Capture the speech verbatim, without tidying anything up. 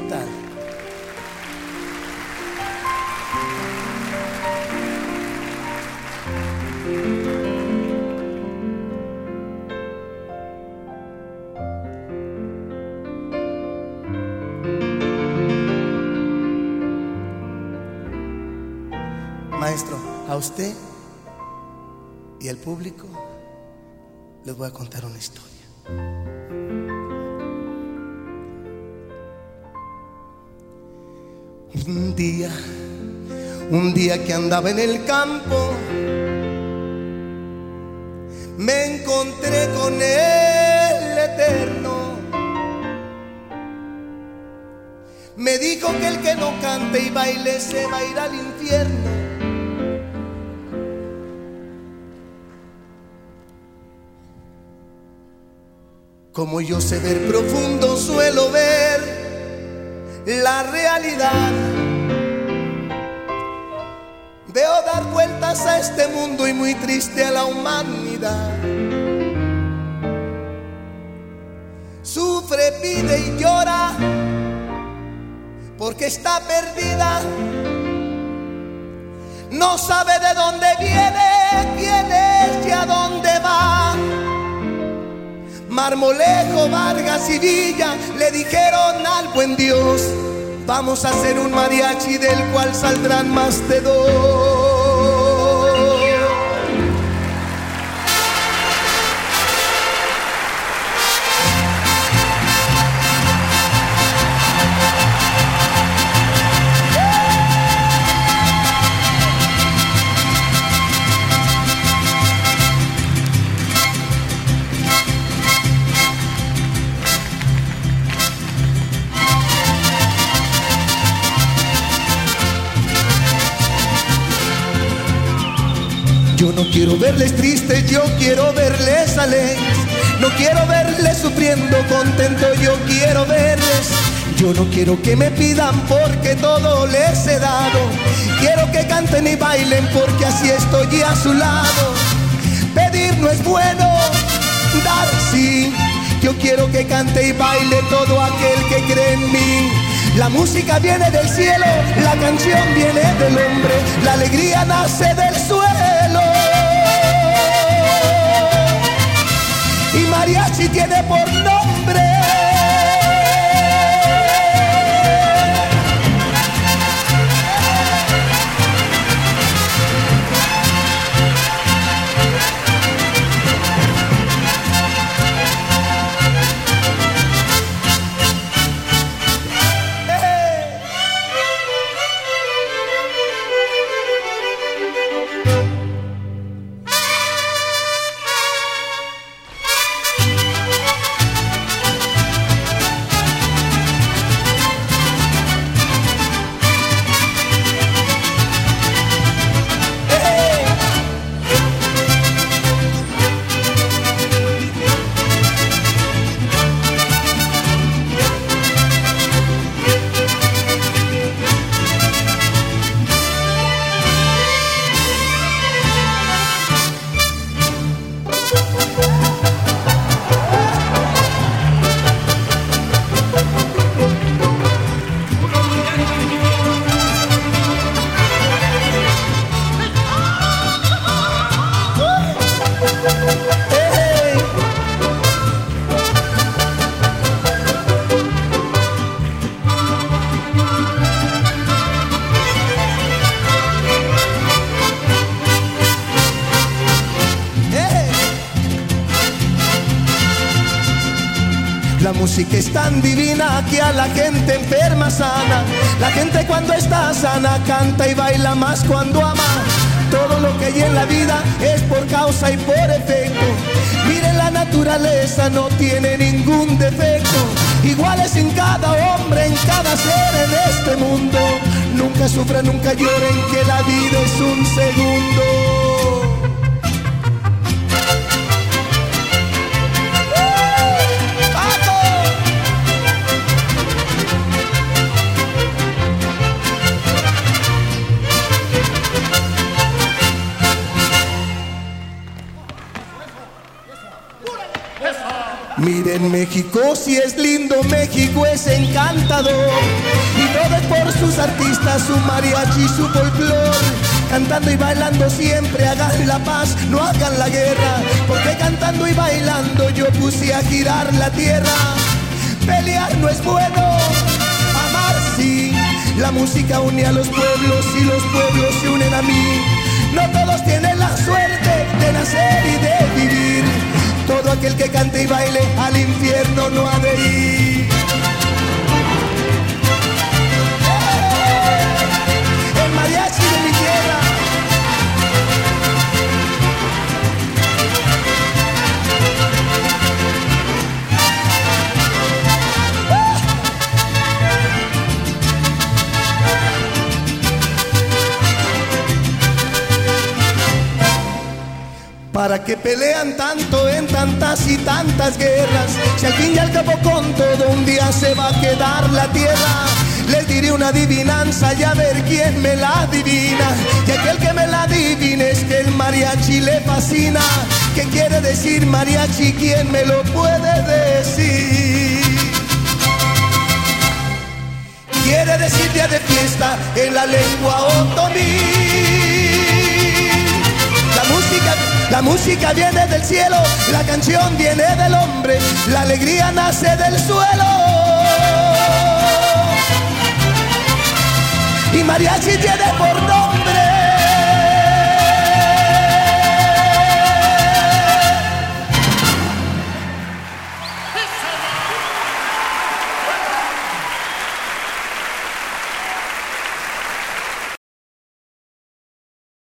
tal? Maestro, a usted y al público les voy a contar una historia. Un día, un día que andaba en el campo, me encontré con el Eterno. Me dijo que el que no cante y baile se va a ir al infierno. Como yo sé ver profundo, suelo ver la realidad. Veo dar vueltas a este mundo y muy triste a la humanidad. Sufre, pide y llora porque está perdida. No sabe de dónde viene, quién es y a dónde va. Marmolejo, Vargas y Villa le dijeron al buen Dios: vamos a hacer un mariachi del cual saldrán más de dos. Yo no quiero verles tristes, yo quiero verles alegres. No quiero verles sufriendo, contento, yo quiero verles. Yo no quiero que me pidan porque todo les he dado. Quiero que canten y bailen porque así estoy a su lado. Pedir no es bueno, dar sí. Yo quiero que cante y baile todo aquel que cree en mí. La música viene del cielo, la canción viene del hombre, la alegría nace del suelo. Y mariachi tiene por nombre La música es tan divina que a la gente enferma sana. La gente cuando está sana canta y baila más cuando ama. Todo lo que hay en la vida es por causa y por efecto. Miren, la naturaleza no tiene ningún defecto. Iguales en cada hombre, en cada ser en este mundo. Nunca sufran, nunca lloren, que la vida es un segundo. Miren México, si es lindo, México es encantador. Y todo es por sus artistas, su mariachi, su folclor. Cantando y bailando siempre hagan la paz, no hagan la guerra. Porque cantando y bailando yo puse a girar la tierra. Pelear no es bueno, amar sí. La música une a los pueblos y los pueblos se unen a mí. No todos tienen la suerte de nacer y de vivir. Todo aquel que cante y baile al infierno no ha de ir. El mariachi de mi tierra. ¿Para qué pelean tanto en tantas y tantas guerras? Si al fin y al cabo con todo un día se va a quedar la tierra. Les diré una adivinanza y a ver quién me la adivina. Y aquel que me la adivine es que el mariachi le fascina. ¿Qué quiere decir mariachi? ¿Quién me lo puede decir? Quiere decir día de fiesta en la lengua otomí. La música, la música viene del cielo, la canción viene del hombre, la alegría nace del suelo. Y mariachi tiene por nombre